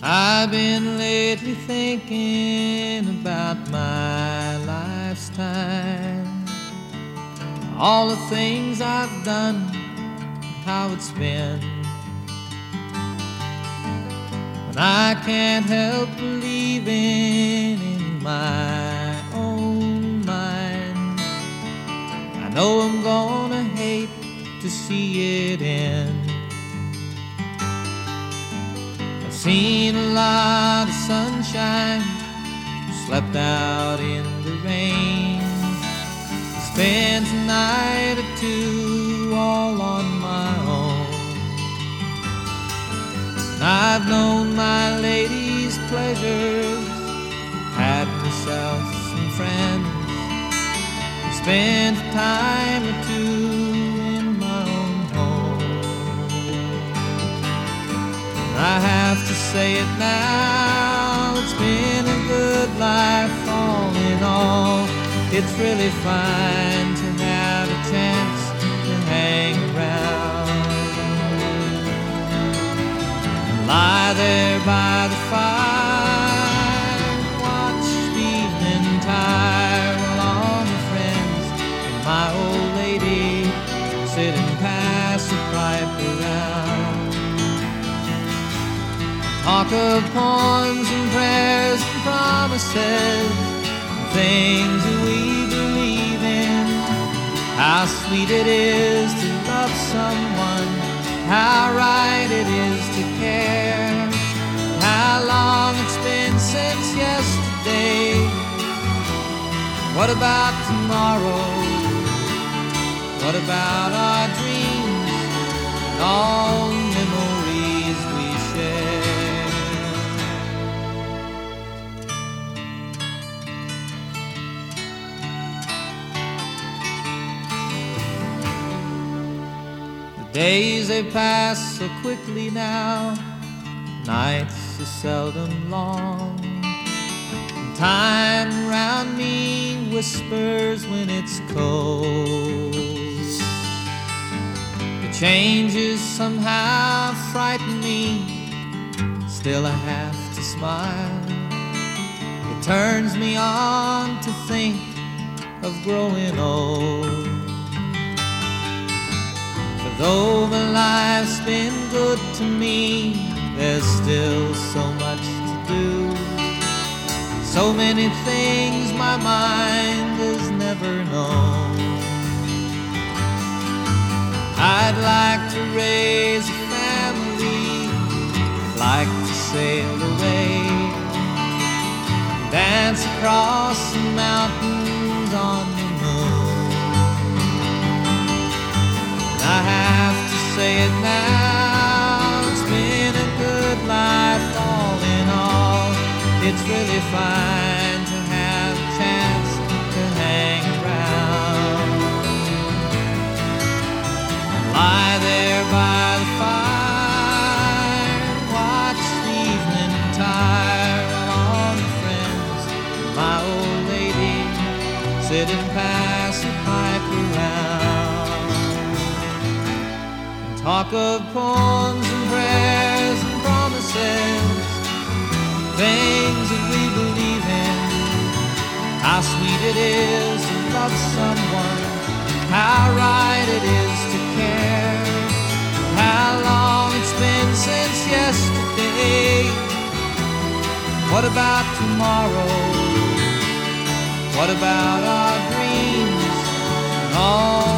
I've been lately thinking about my life's time, all the things I've done, how it's been. And I can't help believing in my own mind. I know I'm gonna hate to see it end. Seen a lot of sunshine, slept out in the rain, spent a night or two all on my own. And I've known my lady's pleasures, had myself some friends, spent a time or two in my own home. I have to say it now, it's been a good life all in all. It's really fine to have a chance to hang around, lie there by the fire, watch the evening tire while all my friends and my old lady sit and pass a pipe around. Talk of poems and prayers and promises, things that we believe in. How sweet it is to love someone, how right it is to care. How long it's been since yesterday. What about tomorrow? What about our dreams and all the memories we share? Days they pass so quickly now, nights are seldom long. And time around me whispers when it's cold. The changes somehow frighten me, still I have to smile. It turns me on to think of growing old. Though my life's been good to me, there's still so much to do. So many things my mind has never known. I'd like to raise a family, like to sail away, dance across the mountains on the moon. I have to say it now, it's been a good life all in all. It's really fine to have a chance to hang around, lie there by the fire, watch the evening tire while all my friends and my old lady sit and pass a pipe around. Talk of poems and prayers and promises, things that we believe in. How sweet it is to love someone, how right it is to care. How long it's been since yesterday. What about tomorrow? What about our dreams and all